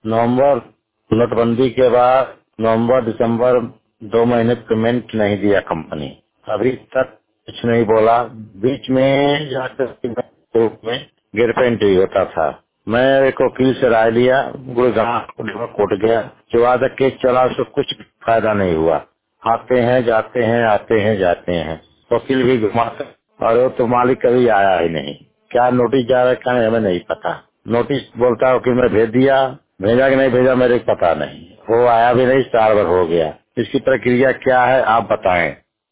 नवंबर नोटबंदी के बाद नवंबर दिसंबर 2 महीने पेमेंट नहीं दिया कंपनी। अभी तक कुछ नहीं बोला। बीच में जाकर के मैं कोर्ट में गिरफ्तारी होता था। मैं एक वकील से राय लिया, गुड़गांव कोर्ट गया। जो आज तक केस चला उसको कुछ फायदा नहीं हुआ। आते हैं जाते हैं, आते हैं जाते हैं, वकील भी घुमाते, और वो तो मालिक कभी आया ही नहीं। क्या नोटिस जा रहा है क्या नहीं, हमें नहीं पता। नोटिस बोलता है कि मैं भेज दिया, भेजा कि नहीं भेजा मेरे को पता नहीं। वो आया भी नहीं, 4 बार हो गया। इसकी प्रक्रिया क्या है आप बताएं।